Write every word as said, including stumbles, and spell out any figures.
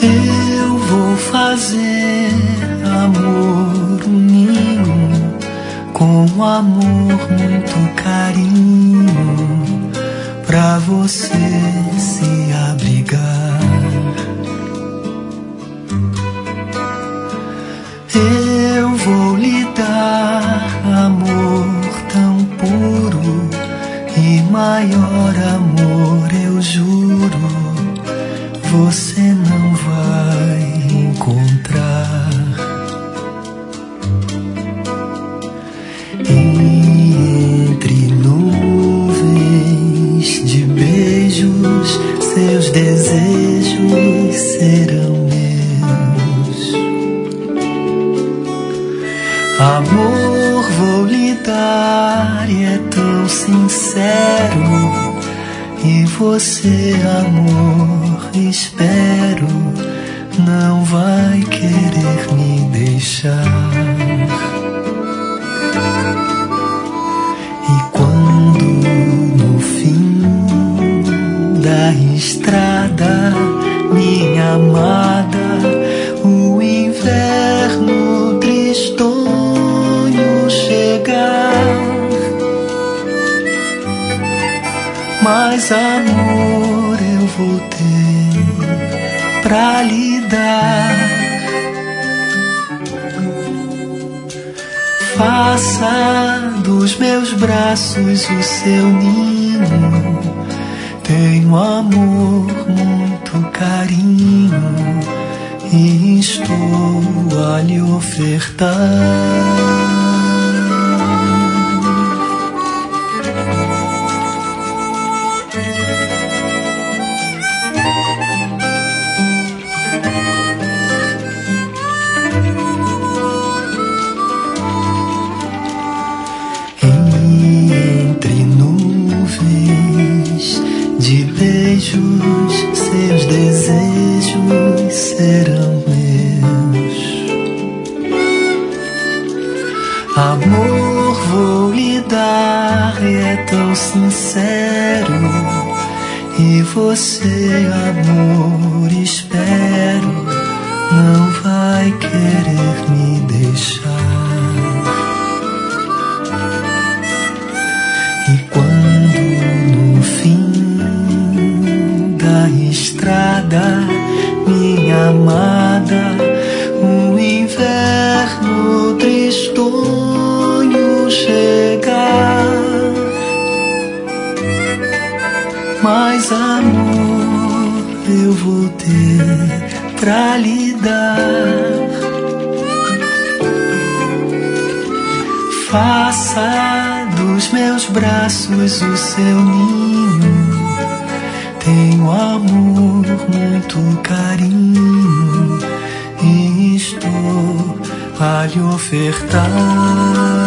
Eu vou fazer amor, um ninho, com amor, muito carinho, pra você se abrigar. Eu vou lhe dar amor tão puro e maior amor, eu juro, você não vai encontrar. E entre nuvens de beijos, seus desejos serão meus. Amor vou lhe dar e é tão sincero, e você, amor, espero, não vai querer me deixar. E quando no fim da estrada, minha amada, o inverno tristonho chegar, mais amor eu vou ter pra lhe dar. Faça dos meus braços o seu ninho, tenho amor, muito carinho, e estou a lhe ofertar. De beijos, seus desejos serão meus. Amor vou lhe dar e é tão sincero, e você, amor, espero, não vai querer me deixar. E quando no fim da estrada, minha amada, o inverno tristonho chegar, mais amor eu vou ter pra lhe dar. Faça dos meus braços o seu ninho, tenho amor, muito carinho, e estou a lhe ofertar.